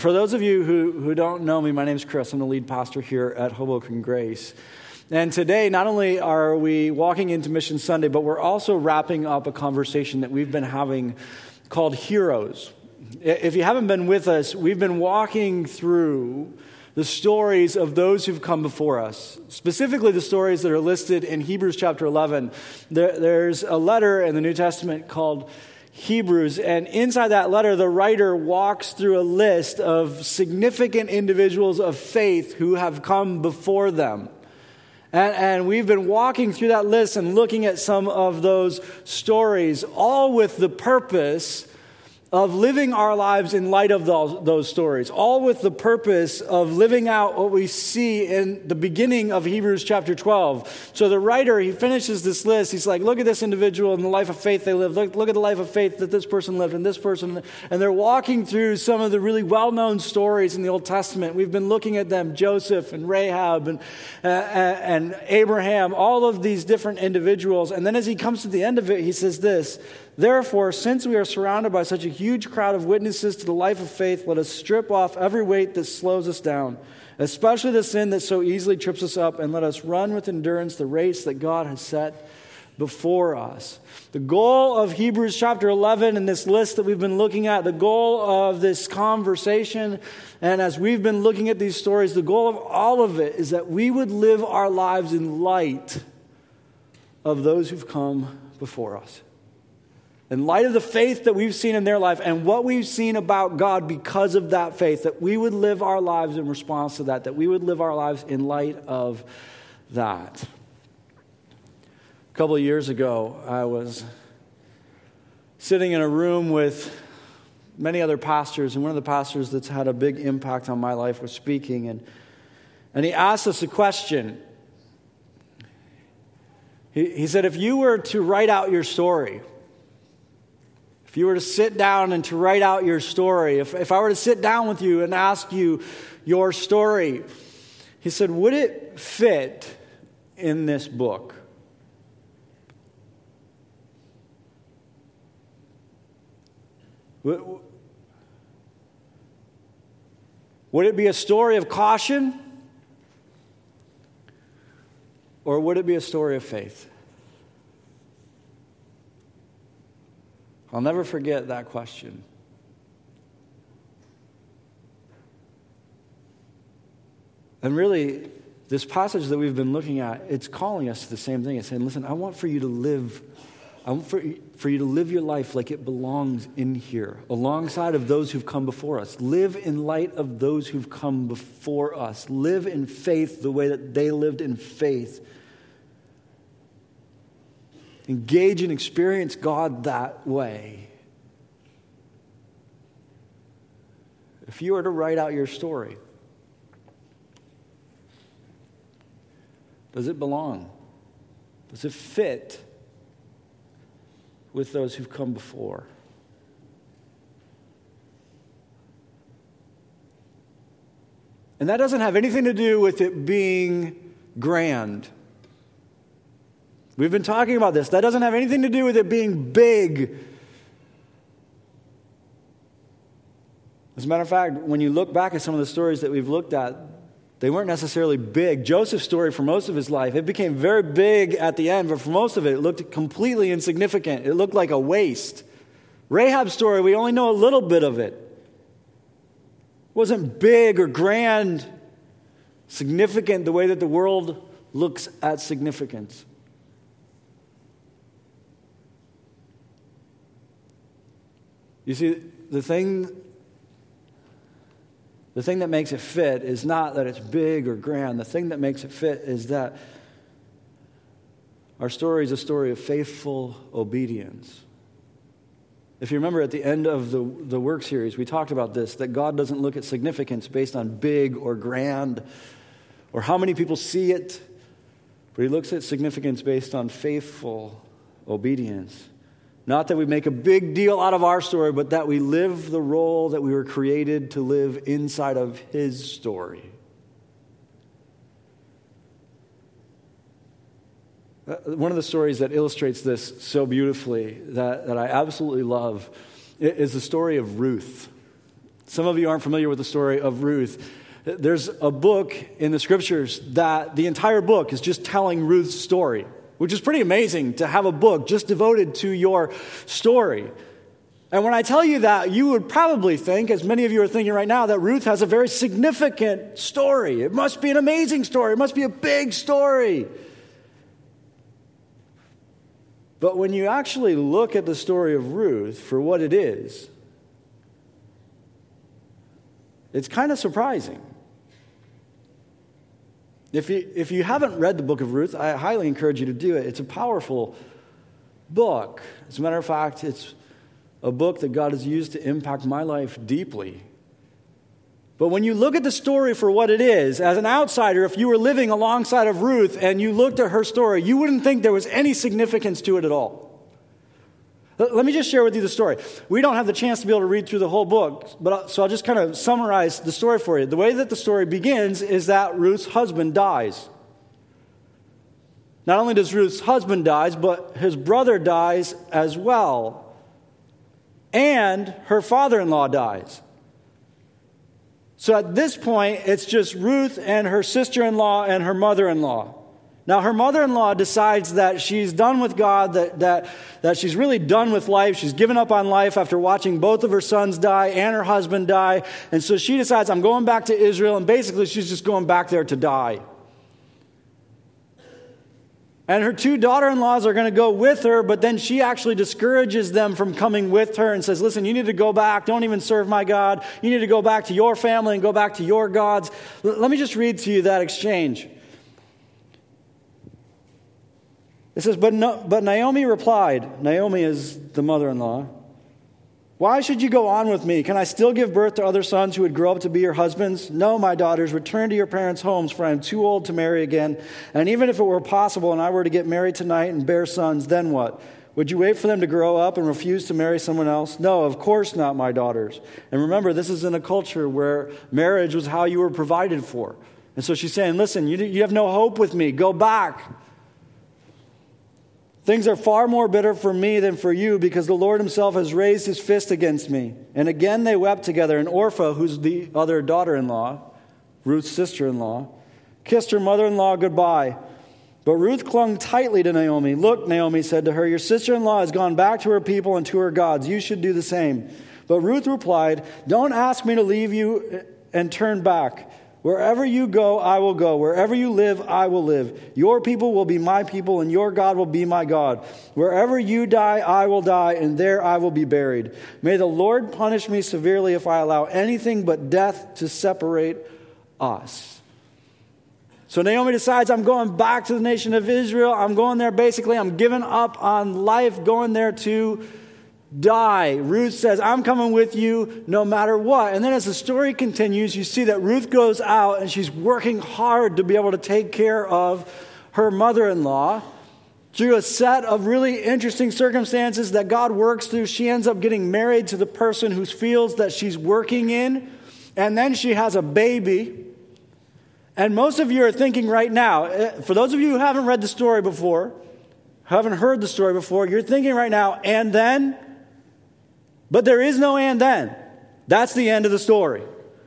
For those of you who don't know me, my name is Chris. I'm the lead pastor here at Hoboken Grace. And today, not only are we walking into Mission Sunday, but we're also wrapping up a conversation that we've been having called Heroes. If you haven't been with us, we've been walking through the stories of those who've come before us, specifically the stories that are listed in Hebrews chapter 11. There's a letter in the New Testament called Hebrews, and inside that letter, the writer walks through a list of significant individuals of faith who have come before them. And we've been walking through that list and looking at some of those stories, all with the purpose of living our lives in light of those stories, all with the purpose of living out what we see in the beginning of Hebrews chapter 12. So the writer, he finishes this list. He's like, look at this individual and the life of faith they lived. Look at the life of faith that this person lived and this person. And they're walking through some of the really well-known stories in the Old Testament. We've been looking at them, Joseph and Rahab and Abraham, all of these different individuals. And then as he comes to the end of it, he says this: therefore, since we are surrounded by such a huge crowd of witnesses to the life of faith, let us strip off every weight that slows us down, especially the sin that so easily trips us up, and let us run with endurance the race that God has set before us. The goal of Hebrews chapter 11 and this list that we've been looking at, the goal of this conversation, and as we've been looking at these stories, the goal of all of it is that we would live our lives in light of those who've come before us. In light of the faith that we've seen in their life and what we've seen about God because of that faith, that we would live our lives in response to that we would live our lives in light of that. A couple of years ago, I was sitting in a room with many other pastors, and one of the pastors that's had a big impact on my life was speaking, and he asked us a question. He said, if you were to write out your story, if you were to sit down and to write out your story, if I were to sit down with you and ask you your story, he said, would it fit in this book? Would it be a story of caution? Or would it be a story of faith? I'll never forget that question. And really, this passage that we've been looking at, it's calling us to the same thing. It's saying, listen, I want for you to live your life like it belongs in here, alongside of those who've come before us. Live in light of those who've come before us. Live in faith the way that they lived in faith. Engage and experience God that way. If you were to write out your story, does it belong? Does it fit with those who've come before? And that doesn't have anything to do with it being grand. We've been talking about this. That doesn't have anything to do with it being big. As a matter of fact, when you look back at some of the stories that we've looked at, they weren't necessarily big. Joseph's story for most of his life, it became very big at the end, but for most of it, it looked completely insignificant. It looked like a waste. Rahab's story, we only know a little bit of it. It wasn't big or grand, significant the way that the world looks at significance. You see, the thing that makes it fit is not that it's big or grand. The thing that makes it fit is that our story is a story of faithful obedience. If you remember at the end of the work series, we talked about this, that God doesn't look at significance based on big or grand or how many people see it, but he looks at significance based on faithful obedience. Not that we make a big deal out of our story, but that we live the role that we were created to live inside of his story. One of the stories that illustrates this so beautifully that I absolutely love is the story of Ruth. Some of you aren't familiar with the story of Ruth. There's a book in the scriptures that the entire book is just telling Ruth's story, which is pretty amazing to have a book just devoted to your story. And when I tell you that, you would probably think, as many of you are thinking right now, that Ruth has a very significant story. It must be an amazing story. It must be a big story. But when you actually look at the story of Ruth for what it is, it's kind of surprising. If you haven't read the book of Ruth, I highly encourage you to do it. It's a powerful book. As a matter of fact, it's a book that God has used to impact my life deeply. But when you look at the story for what it is, as an outsider, if you were living alongside of Ruth and you looked at her story, you wouldn't think there was any significance to it at all. Let me just share with you the story. We don't have the chance to be able to read through the whole book, so I'll just kind of summarize the story for you. The way that the story begins is that Ruth's husband dies. Not only does Ruth's husband die, but his brother dies as well. And her father-in-law dies. So at this point, it's just Ruth and her sister-in-law and her mother-in-law. Now, her mother-in-law decides that she's done with God, that she's really done with life. She's given up on life after watching both of her sons die and her husband die. And so she decides, I'm going back to Israel, and basically she's just going back there to die. And her two daughter-in-laws are going to go with her, but then she actually discourages them from coming with her and says, listen, you need to go back. Don't even serve my God. You need to go back to your family and go back to your gods. Let me just read to you that exchange. It says, but Naomi replied, Naomi is the mother-in-law, why should you go on with me? Can I still give birth to other sons who would grow up to be your husbands? No, my daughters, return to your parents' homes, for I am too old to marry again. And even if it were possible and I were to get married tonight and bear sons, then what? Would you wait for them to grow up and refuse to marry someone else? No, of course not, my daughters. And remember, this is in a culture where marriage was how you were provided for. And so she's saying, listen, you have no hope with me. Go back. Things are far more bitter for me than for you, because the Lord himself has raised his fist against me. And again they wept together, and Orpah, who's the other daughter-in-law, Ruth's sister-in-law, kissed her mother-in-law goodbye. But Ruth clung tightly to Naomi. Look, Naomi said to her, your sister-in-law has gone back to her people and to her gods. You should do the same. But Ruth replied, don't ask me to leave you and turn back. Wherever you go, I will go. Wherever you live, I will live. Your people will be my people, and your God will be my God. Wherever you die, I will die, and there I will be buried. May the Lord punish me severely if I allow anything but death to separate us. So Naomi decides, I'm going back to the nation of Israel. I'm going there, basically, I'm giving up on life, going there to die. Ruth says, I'm coming with you no matter what. And then as the story continues, you see that Ruth goes out and she's working hard to be able to take care of her mother-in-law. Through a set of really interesting circumstances that God works through, she ends up getting married to the person whose fields that she's working in. And then she has a baby. And most of you are thinking right now, for those of you who haven't read the story before, haven't heard the story before, you're thinking right now, and then? But there is no and then. That's the end of the story.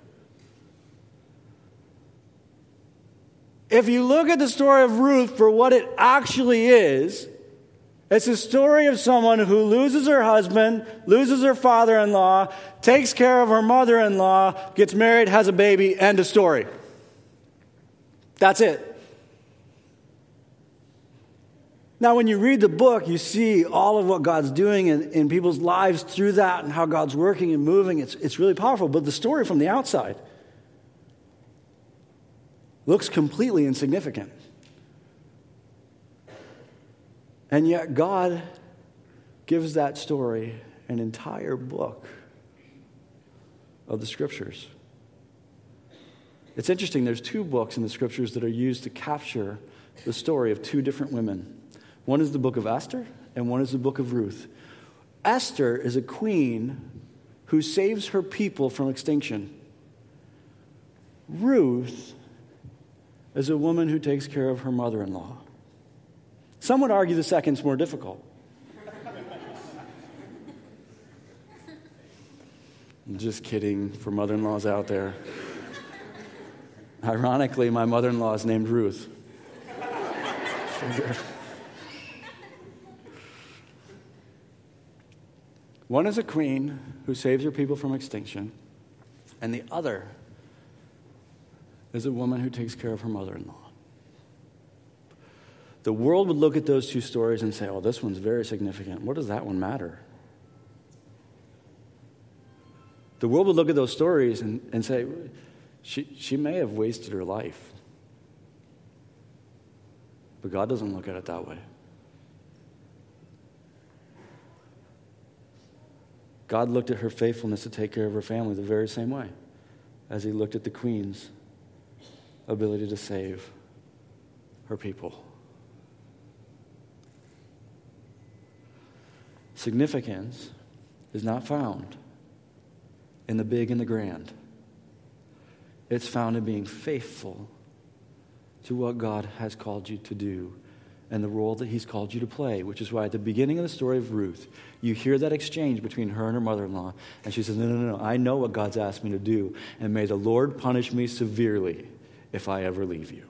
If you look at the story of Ruth for what it actually is, it's a story of someone who loses her husband, loses her father-in-law, takes care of her mother-in-law, gets married, has a baby, end of story. That's it. Now, when you read the book, you see all of what God's doing in people's lives through that and how God's working and moving. It's really powerful. But the story from the outside looks completely insignificant. And yet God gives that story an entire book of the Scriptures. It's interesting, there's two books in the Scriptures that are used to capture the story of two different women. One is the book of Esther, and one is the book of Ruth. Esther is a queen who saves her people from extinction. Ruth is a woman who takes care of her mother-in-law. Some would argue the second's more difficult. I'm just kidding for mother-in-laws out there. Ironically, my mother-in-law is named Ruth. One is a queen who saves her people from extinction, and the other is a woman who takes care of her mother-in-law. The world would look at those two stories and say, oh, this one's very significant. What does that one matter? The world would look at those stories and say, she may have wasted her life. But God doesn't look at it that way. God looked at her faithfulness to take care of her family the very same way as he looked at the queen's ability to save her people. Significance is not found in the big and the grand. It's found in being faithful to what God has called you to do and the role that he's called you to play, which is why at the beginning of the story of Ruth, you hear that exchange between her and her mother-in-law, and she says, no, I know what God's asked me to do, and may the Lord punish me severely if I ever leave you.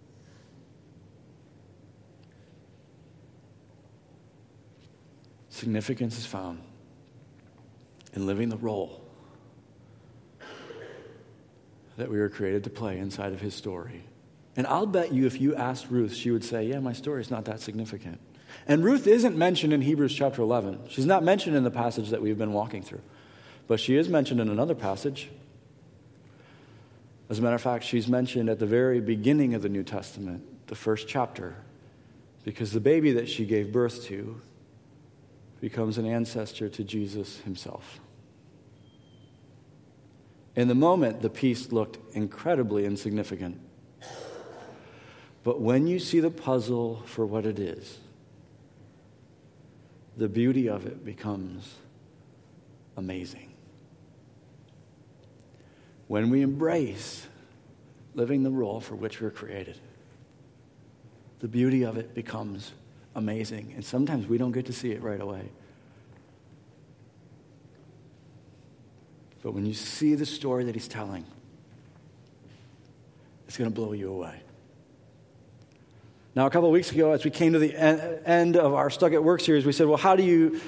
Significance is found in living the role that we were created to play inside of his story. And I'll bet you if you asked Ruth, she would say, yeah, my story's not that significant. And Ruth isn't mentioned in Hebrews chapter 11. She's not mentioned in the passage that we've been walking through. But she is mentioned in another passage. As a matter of fact, she's mentioned at the very beginning of the New Testament, the first chapter, because the baby that she gave birth to becomes an ancestor to Jesus himself. In the moment, the piece looked incredibly insignificant. But when you see the puzzle for what it is, the beauty of it becomes amazing. When we embrace living the role for which we're created, the beauty of it becomes amazing. And sometimes we don't get to see it right away. But when you see the story that he's telling, it's going to blow you away. Now, a couple of weeks ago, as we came to the end of our Stuck at Work series, we said, well, how do you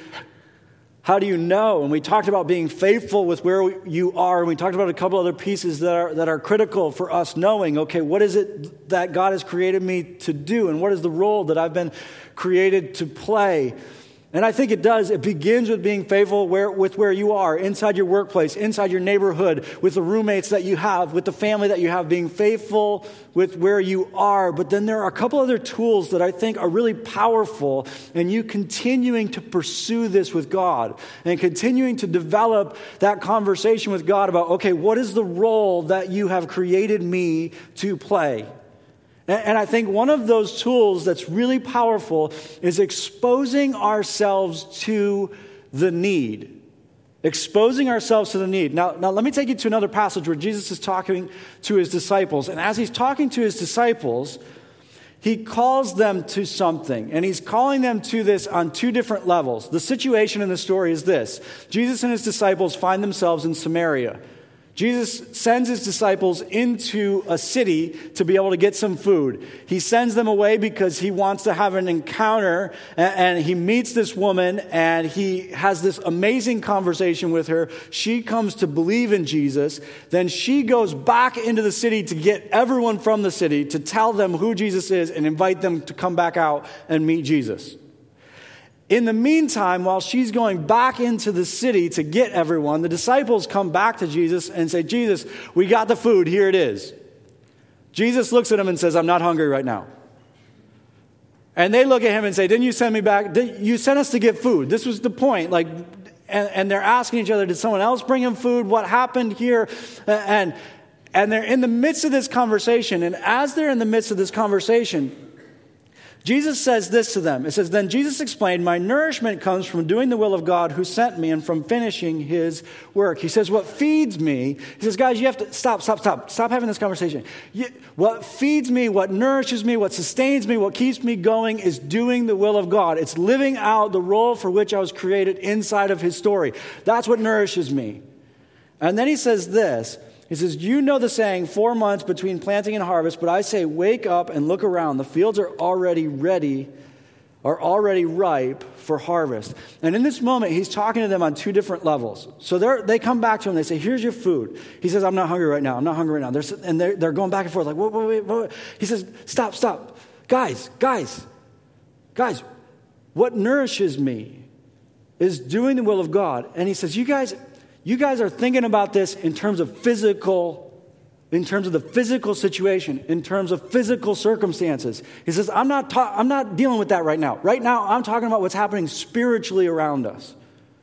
know? And we talked about being faithful with where you are, and we talked about a couple other pieces that are critical for us knowing, okay, what is it that God has created me to do, and what is the role that I've been created to play? And I think it begins with being faithful with where you are, inside your workplace, inside your neighborhood, with the roommates that you have, with the family that you have, being faithful with where you are. But then there are a couple other tools that I think are really powerful in you continuing to pursue this with God and continuing to develop that conversation with God about, okay, what is the role that you have created me to play? And I think one of those tools that's really powerful is exposing ourselves to the need. Exposing ourselves to the need. Now let me take you to another passage where Jesus is talking to his disciples. And as he's talking to his disciples, he calls them to something. And he's calling them to this on two different levels. The situation in the story is this. Jesus and his disciples find themselves in Samaria. Jesus sends his disciples into a city to be able to get some food. He sends them away because he wants to have an encounter, and he meets this woman, and he has this amazing conversation with her. She comes to believe in Jesus. Then she goes back into the city to get everyone from the city to tell them who Jesus is and invite them to come back out and meet Jesus. In the meantime, while she's going back into the city to get everyone, the disciples come back to Jesus and say, Jesus, we got the food, here it is. Jesus looks at them and says, I'm not hungry right now. And they look at him and say, didn't you send me back? You sent us to get food. This was the point. And they're asking each other, did someone else bring him food? What happened here? And they're in the midst of this conversation. And as they're in the midst of this conversation, Jesus says this to them. It says, then Jesus explained, my nourishment comes from doing the will of God who sent me and from finishing his work. He says, what feeds me, he says, guys, you have to stop having this conversation. What feeds me, what nourishes me, what sustains me, what keeps me going is doing the will of God. It's living out the role for which I was created inside of his story. That's what nourishes me. And then he says this. He says, you know the saying, 4 months between planting and harvest, but I say, wake up and look around. The fields are already ripe for harvest. And in this moment, he's talking to them on 2 different levels. So they come back to him. They say, here's your food. He says, I'm not hungry right now. I'm not hungry right now. They're going back and forth like, wait. He says, stop. Guys. What nourishes me is doing the will of God. And he says, you guys are thinking about this in terms of the physical situation, in terms of physical circumstances. He says, I'm not dealing with that right now. Right now, I'm talking about what's happening spiritually around us.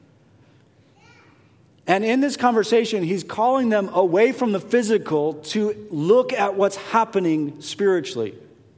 And in this conversation, he's calling them away from the physical to look at what's happening spiritually.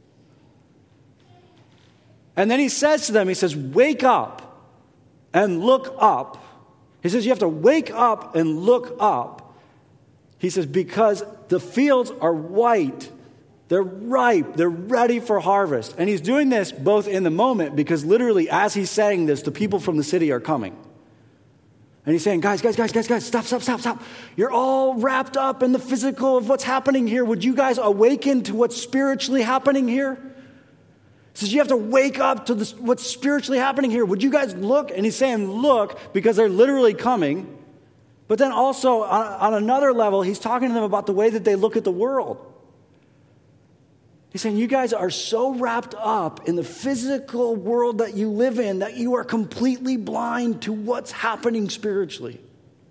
And then he says to them, he says, wake up and look up. He says, you have to wake up and look up. He says, because the fields are white. They're ripe. They're ready for harvest. And he's doing this both in the moment, because literally as he's saying this, the people from the city are coming. And he's saying, guys, stop. You're all wrapped up in the physical of what's happening here. Would you guys awaken to what's spiritually happening here? He says, you have to wake up to what's spiritually happening here. Would you guys look? And he's saying, look, because they're literally coming. But then also, on another level, he's talking to them about the way that they look at the world. He's saying, you guys are so wrapped up in the physical world that you live in that you are completely blind to what's happening spiritually.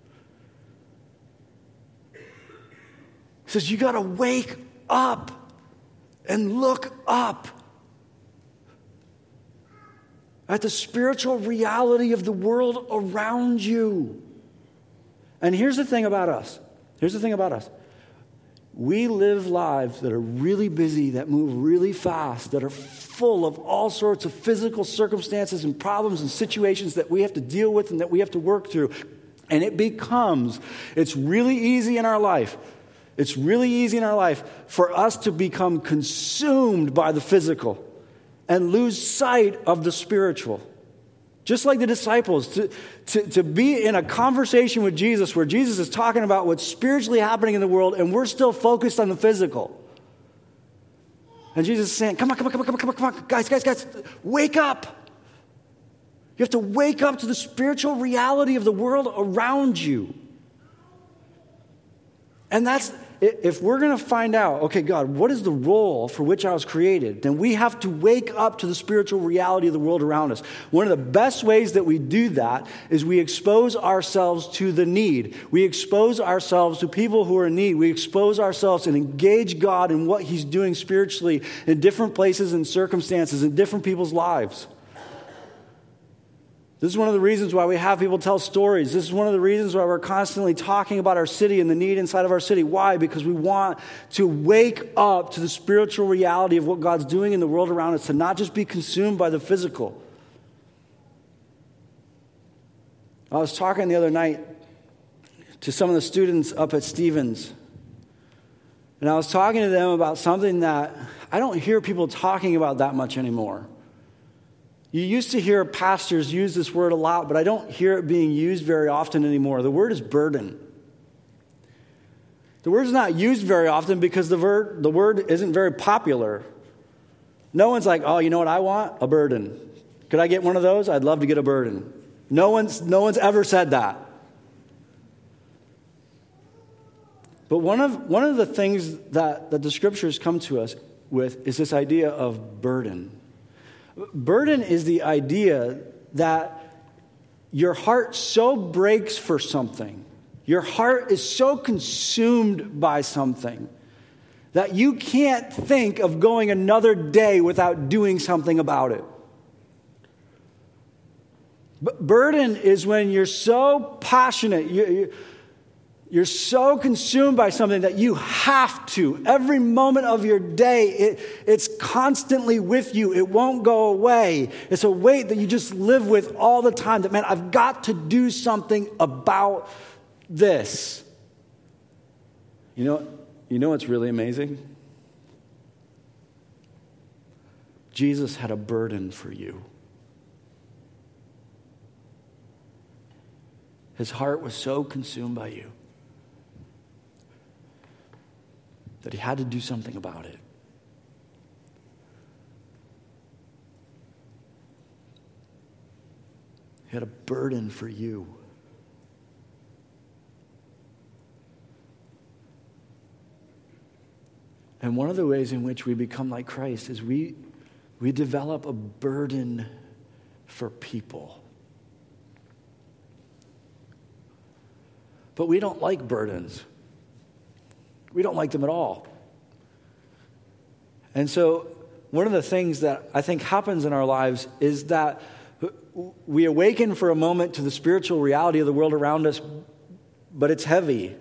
He says, you got to wake up and look up at the spiritual reality of the world around you. And here's the thing about us. We live lives that are really busy, that move really fast, that are full of all sorts of physical circumstances and problems and situations that we have to deal with and that we have to work through. And it's really easy in our life. It's really easy in our life for us to become consumed by the physical and lose sight of the spiritual. Just like the disciples, to be in a conversation with Jesus where Jesus is talking about what's spiritually happening in the world and we're still focused on the physical. And Jesus is saying, come on, guys, wake up. You have to wake up to the spiritual reality of the world around you. And if we're going to find out, okay, God, what is the role for which I was created? Then we have to wake up to the spiritual reality of the world around us. One of the best ways that we do that is we expose ourselves to the need. We expose ourselves to people who are in need. We expose ourselves and engage God in what He's doing spiritually in different places and circumstances in different people's lives. This is one of the reasons why we have people tell stories. This is one of the reasons why we're constantly talking about our city and the need inside of our city. Why? Because we want to wake up to the spiritual reality of what God's doing in the world around us, to not just be consumed by the physical. I was talking the other night to some of the students up at Stevens, and I was talking to them about something that I don't hear people talking about that much anymore. You used to hear pastors use this word a lot, but I don't hear it being used very often anymore. The word is burden. The word is not used very often because the word isn't very popular. No one's like, oh, you know what I want? A burden. Could I get one of those? I'd love to get a burden. No one's ever said that. But one of the things that the scriptures come to us with is this idea of burden. Burden is the idea that your heart so breaks for something, your heart is so consumed by something that you can't think of going another day without doing something about it. But burden is when you're so passionate, you're so consumed by something that you have to. Every moment of your day, it's constantly with you. It won't go away. It's a weight that you just live with all the time. That, man, I've got to do something about this. You know what's really amazing? Jesus had a burden for you. His heart was so consumed by you. that he had to do something about it. He had a burden for you. And one of the ways in which we become like Christ is we develop a burden for people. But we don't like burdens. We don't like them at all. And so one of the things that I think happens in our lives is that we awaken for a moment to the spiritual reality of the world around us, but it's heavy.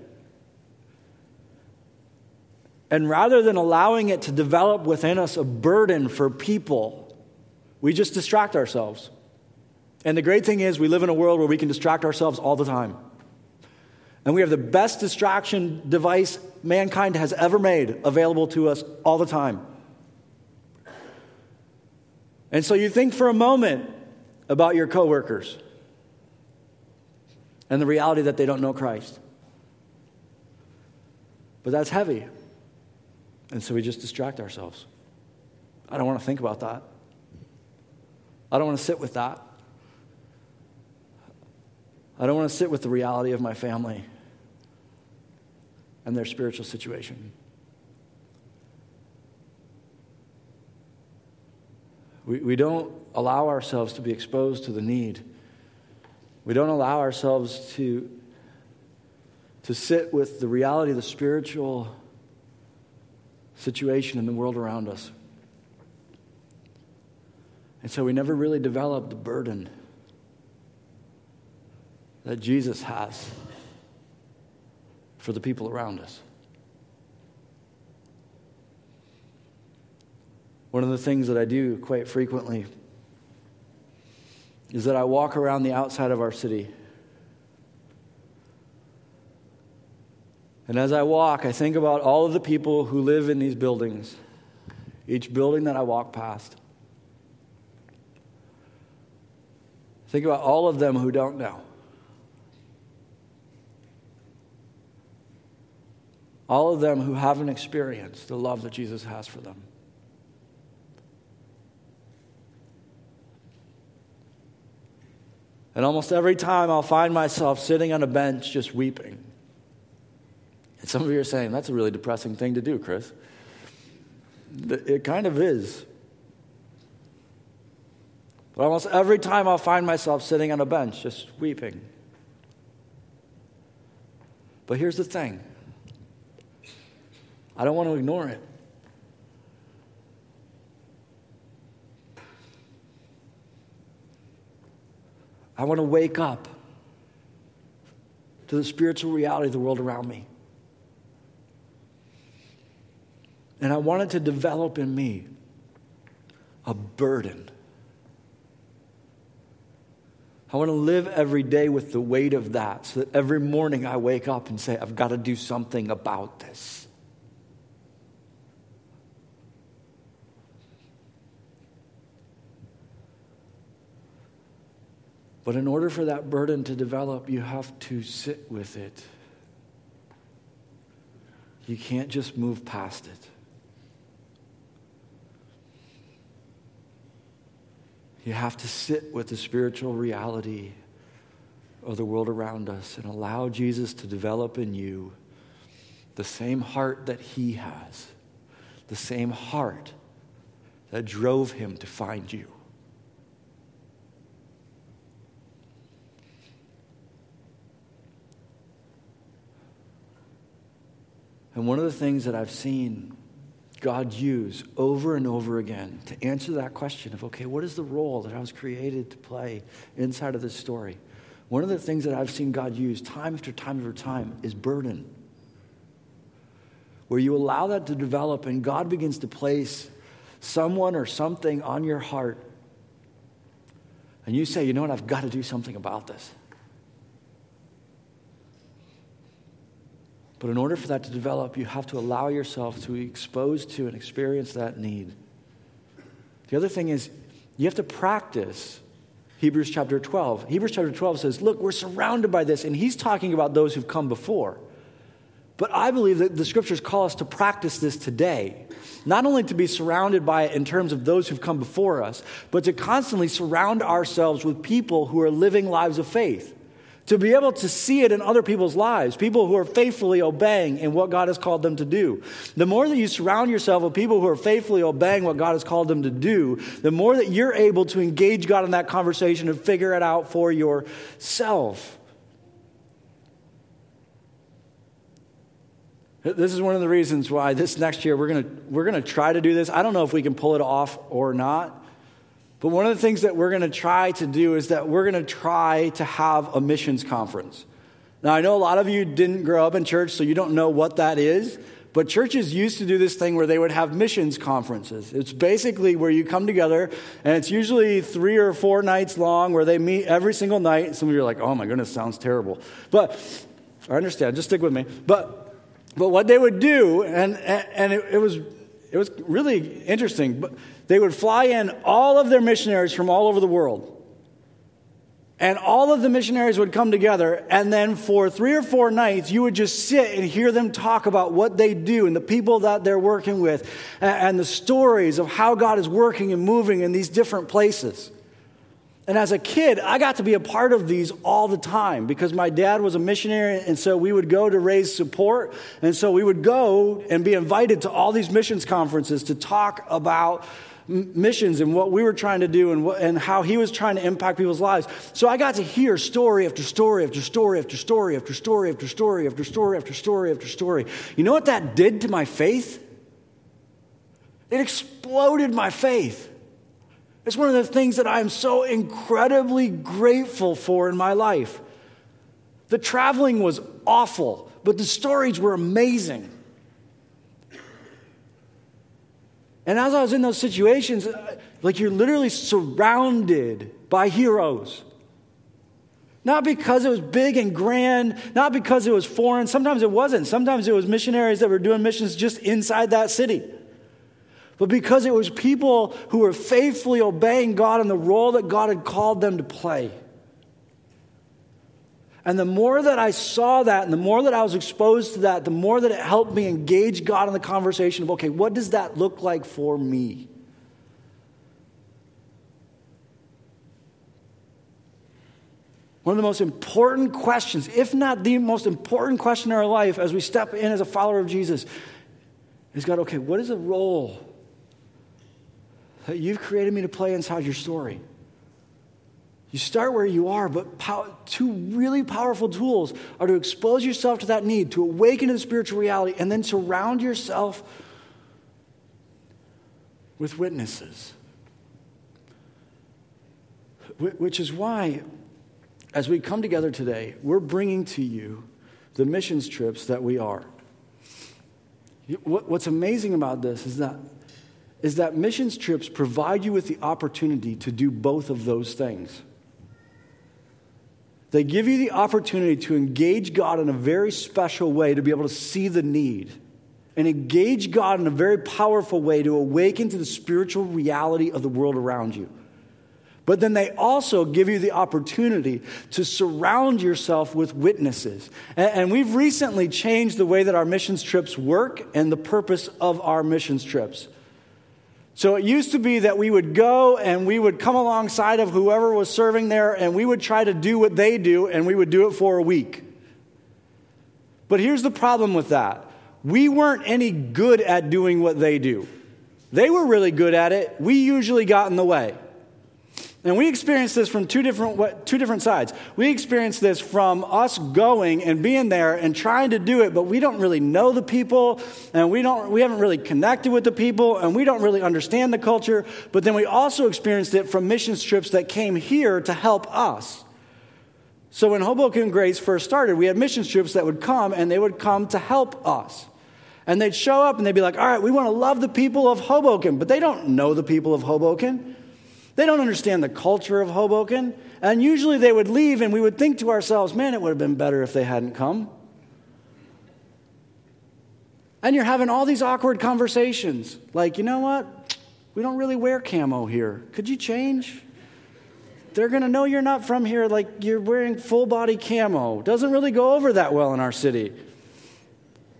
And rather than allowing it to develop within us a burden for people, we just distract ourselves. And the great thing is we live in a world where we can distract ourselves all the time. And we have the best distraction device mankind has ever made available to us all the time. And so you think for a moment about your coworkers and the reality that they don't know Christ. But that's heavy. And so we just distract ourselves. I don't want to think about that. I don't want to sit with that. I don't want to sit with the reality of my family and their spiritual situation. We don't allow ourselves to be exposed to the need. We don't allow ourselves to sit with the reality of the spiritual situation in the world around us. And so we never really develop the burden that Jesus has for the people around us. One of the things that I do quite frequently is that I walk around the outside of our city. And as I walk, I think about all of the people who live in these buildings, each building that I walk past. Think about all of them who don't know. All of them who haven't experienced the love that Jesus has for them. And almost every time I'll find myself sitting on a bench just weeping. And some of you are saying, that's a really depressing thing to do, Chris. It kind of is. But almost every time I'll find myself sitting on a bench just weeping. But here's the thing. I don't want to ignore it. I want to wake up to the spiritual reality of the world around me. And I want it to develop in me a burden. I want to live every day with the weight of that so that every morning I wake up and say, I've got to do something about this. But in order for that burden to develop, you have to sit with it. You can't just move past it. You have to sit with the spiritual reality of the world around us and allow Jesus to develop in you the same heart that he has, the same heart that drove him to find you. And one of the things that I've seen God use over and over again to answer that question of, okay, what is the role that I was created to play inside of this story? One of the things that I've seen God use time after time after time is burden. Where you allow that to develop and God begins to place someone or something on your heart. And you say, you know what, I've got to do something about this. But in order for that to develop, you have to allow yourself to be exposed to and experience that need. The other thing is, you have to practice Hebrews chapter 12. Hebrews chapter 12 says, look, we're surrounded by this. And he's talking about those who've come before. But I believe that the scriptures call us to practice this today. Not only to be surrounded by it in terms of those who've come before us, but to constantly surround ourselves with people who are living lives of faith. To be able to see it in other people's lives, people who are faithfully obeying in what God has called them to do. The more that you surround yourself with people who are faithfully obeying what God has called them to do, the more that you're able to engage God in that conversation and figure it out for yourself. This is one of the reasons why this next year we're gonna try to do this. I don't know if we can pull it off or not. But one of the things that we're going to try to do is that we're going to try to have a missions conference. Now, I know a lot of you didn't grow up in church, so you don't know what that is. But churches used to do this thing where they would have missions conferences. It's basically where you come together, and it's usually 3 or 4 nights long where they meet every single night. Some of you are like, oh my goodness, sounds terrible. But I understand, just stick with me. But what they would do, and it was really interesting, but they would fly in all of their missionaries from all over the world. And all of the missionaries would come together, and then for 3 or 4 nights, you would just sit and hear them talk about what they do and the people that they're working with and the stories of how God is working and moving in these different places. And as a kid, I got to be a part of these all the time because my dad was a missionary, and so we would go to raise support. And so we would go and be invited to all these missions conferences to talk about missions and what we were trying to do and how he was trying to impact people's lives. So I got to hear story after story after story after story after story after story after story after story after story. You know what that did to my faith? It exploded my faith. It's one of the things that I'm so incredibly grateful for in my life. The traveling was awful, but the stories were amazing. And as I was in those situations, like you're literally surrounded by heroes. Not because it was big and grand, not because it was foreign. Sometimes it wasn't. Sometimes it was missionaries that were doing missions just inside that city. But because it was people who were faithfully obeying God and the role that God had called them to play. And the more that I saw that and the more that I was exposed to that, the more that it helped me engage God in the conversation of, okay, what does that look like for me? One of the most important questions, if not the most important question in our life as we step in as a follower of Jesus, is God, okay, what is the role that you've created me to play inside your story? You start where you are, but 2 really powerful tools are to expose yourself to that need, to awaken to the spiritual reality, and then surround yourself with witnesses. Which is why, as we come together today, we're bringing to you the missions trips that we are. What's amazing about this is that missions trips provide you with the opportunity to do both of those things. They give you the opportunity to engage God in a very special way, to be able to see the need, and engage God in a very powerful way to awaken to the spiritual reality of the world around you. But then they also give you the opportunity to surround yourself with witnesses. And we've recently changed the way that our missions trips work and the purpose of our missions trips. So it used to be that we would go and we would come alongside of whoever was serving there and we would try to do what they do and we would do it for a week. But here's the problem with that. We weren't any good at doing what they do. They were really good at it. We usually got in the way. And we experienced this from two different sides. We experienced this from us going and being there and trying to do it, but we don't really know the people, and we haven't really connected with the people, and we don't really understand the culture. But then we also experienced it from missions trips that came here to help us. So when Hoboken Grace first started, we had missions trips that would come, and they would come to help us. And they'd show up, and they'd be like, all right, we want to love the people of Hoboken, but they don't know the people of Hoboken. They don't understand the culture of Hoboken. And usually they would leave and we would think to ourselves, man, it would have been better if they hadn't come. And you're having all these awkward conversations. Like, you know what? We don't really wear camo here. Could you change? They're going to know you're not from here, like you're wearing full body camo. Doesn't really go over that well in our city.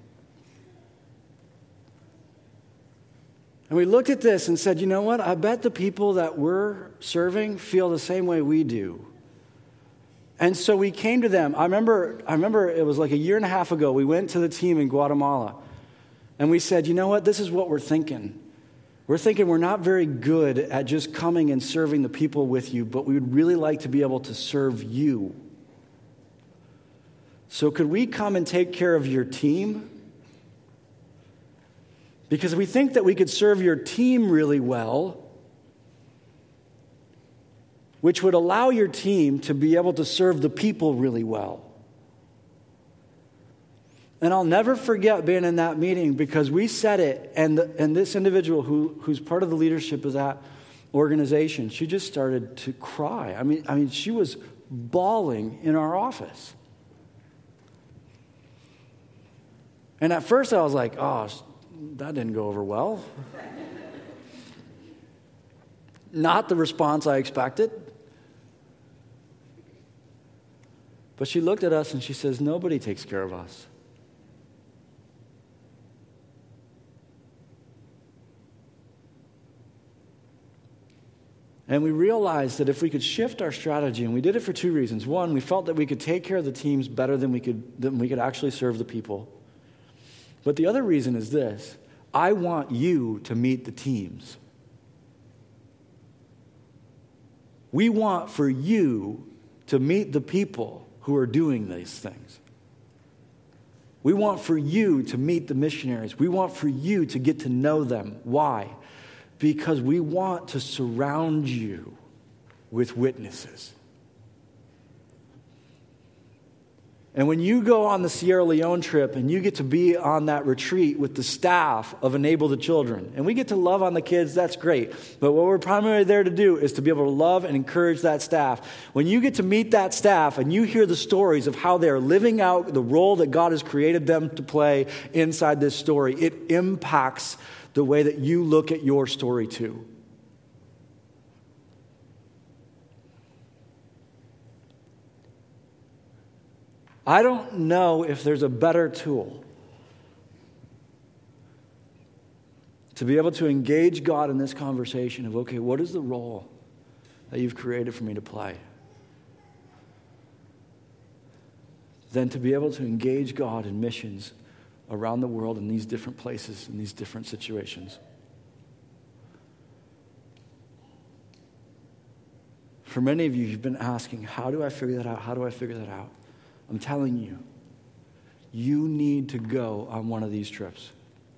And we looked at this and said, you know what? I bet the people that we're serving feel the same way we do. And so we came to them. I remember it was like a year and a half ago. We went to the team in Guatemala. And we said, you know what? This is what we're thinking. We're thinking we're not very good at just coming and serving the people with you, but we would really like to be able to serve you. So could we come and take care of your team? Because we think that we could serve your team really well, which would allow your team to be able to serve the people really well. And I'll never forget being in that meeting because we said it, and this individual who's part of the leadership of that organization, she just started to cry. I mean, she was bawling in our office. And at first I was like, oh, that didn't go over well. Not the response I expected. But she looked at us and she says, nobody takes care of us. And we realized that if we could shift our strategy, and we did it for two reasons. One, we felt that we could take care of the teams better than we could actually serve the people. But the other reason is this: I want you to meet the teams. We want for you to meet the people who are doing these things. We want for you to meet the missionaries. We want for you to get to know them. Why? Because we want to surround you with witnesses. And when you go on the Sierra Leone trip and you get to be on that retreat with the staff of Enable the Children, and we get to love on the kids, that's great. But what we're primarily there to do is to be able to love and encourage that staff. When you get to meet that staff and you hear the stories of how they're living out the role that God has created them to play inside this story, it impacts the way that you look at your story too. I don't know if there's a better tool to be able to engage God in this conversation of, okay, what is the role that you've created for me to play? Than to be able to engage God in missions around the world in these different places, in these different situations. For many of you, you've been asking, how do I figure that out? How do I figure that out? I'm telling you, you need to go on one of these trips.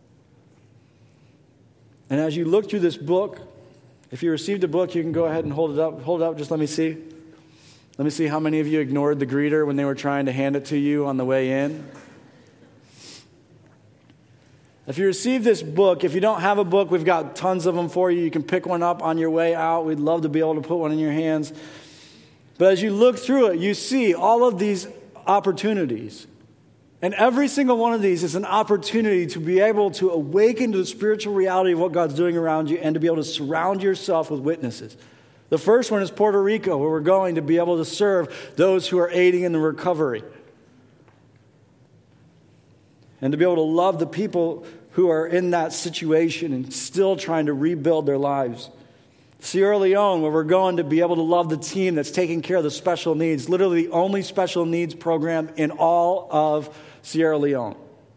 And as you look through this book, if you received a book, you can go ahead and hold it up. Hold it up, just let me see. Let me see how many of you ignored the greeter when they were trying to hand it to you on the way in. If you received this book, if you don't have a book, we've got tons of them for you. You can pick one up on your way out. We'd love to be able to put one in your hands. But as you look through it, you see all of these opportunities. And every single one of these is an opportunity to be able to awaken to the spiritual reality of what God's doing around you and to be able to surround yourself with witnesses. The first one is Puerto Rico, where we're going to be able to serve those who are aiding in the recovery. And to be able to love the people who are in that situation and still trying to rebuild their lives. Sierra Leone, where we're going to be able to love the team that's taking care of the special needs, literally the only special needs program in all of Sierra Leone.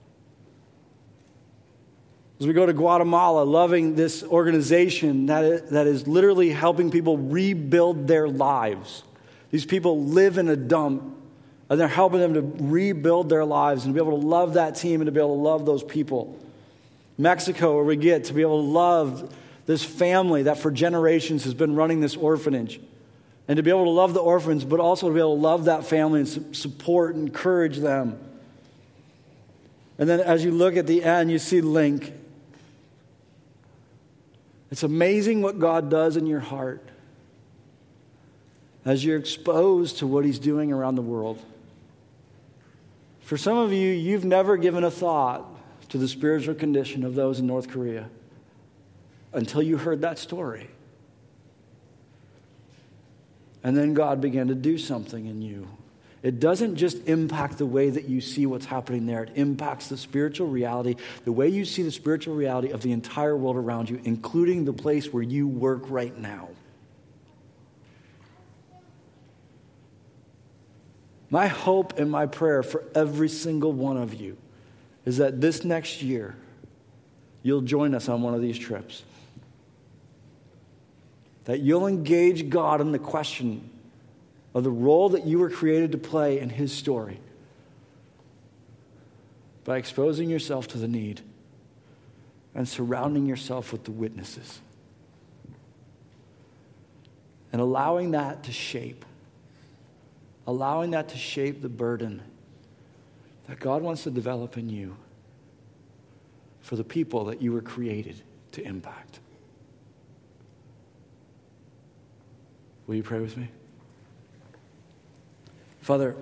As we go to Guatemala, loving this organization that is literally helping people rebuild their lives. These people live in a dump, and they're helping them to rebuild their lives and to be able to love that team and to be able to love those people. Mexico, where we get to be able to love this family that for generations has been running this orphanage. And to be able to love the orphans, but also to be able to love that family and support and encourage them. And then as you look at the end, you see Link. It's amazing what God does in your heart as you're exposed to what He's doing around the world. For some of you, you've never given a thought to the spiritual condition of those in North Korea until you heard that story. And then God began to do something in you. it doesn't just impact the way that you see what's happening there. It impacts the spiritual reality, the way you see the spiritual reality of the entire world around you, including the place where you work right now. My hope and my prayer for every single one of you is that this next year, you'll join us on one of these trips. That you'll engage God in the question of the role that you were created to play in His story by exposing yourself to the need and surrounding yourself with the witnesses and allowing that to shape the burden that God wants to develop in you for the people that you were created to impact. Will you pray with me? Father,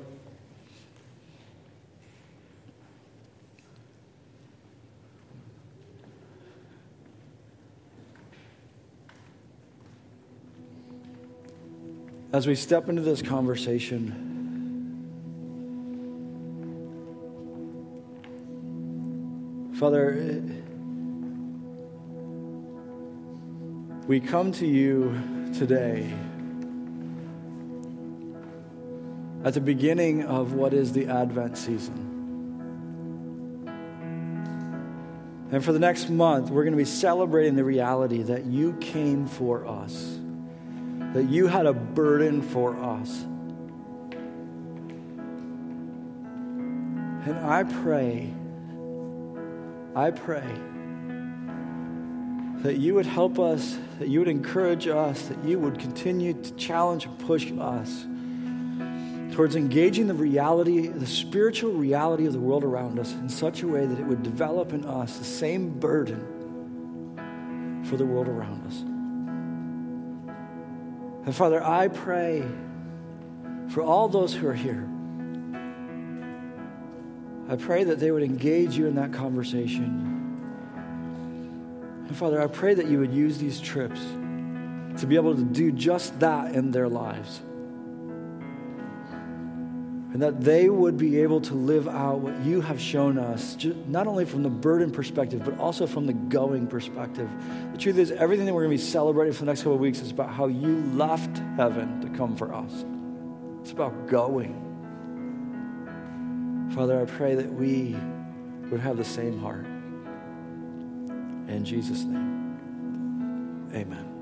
as we step into this conversation, Father, we come to you today at the beginning of what is the Advent season. And for the next month, we're going to be celebrating the reality that you came for us, that you had a burden for us. And I pray that you would help us, that you would encourage us, that you would continue to challenge and push us towards engaging the reality, the spiritual reality of the world around us in such a way that it would develop in us the same burden for the world around us. And Father, I pray for all those who are here. I pray that they would engage you in that conversation. And Father, I pray that you would use these trips to be able to do just that in their lives. And that they would be able to live out what you have shown us, not only from the burden perspective, but also from the going perspective. The truth is, everything that we're going to be celebrating for the next couple of weeks is about how you left heaven to come for us. It's about going. Father, I pray that we would have the same heart. In Jesus' name, amen.